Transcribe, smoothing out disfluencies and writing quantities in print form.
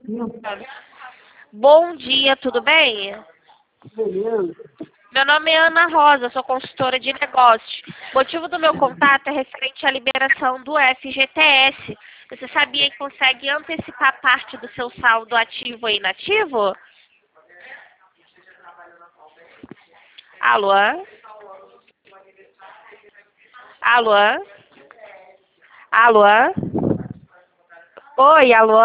Bom dia, tudo bem? Beleza. Meu nome é Ana Rosa, sou consultora de negócios. O motivo do meu contato é referente à liberação do FGTS. Você sabia que consegue antecipar parte do seu saldo ativo e inativo? Alô? Alô? Alô? Oi, alô?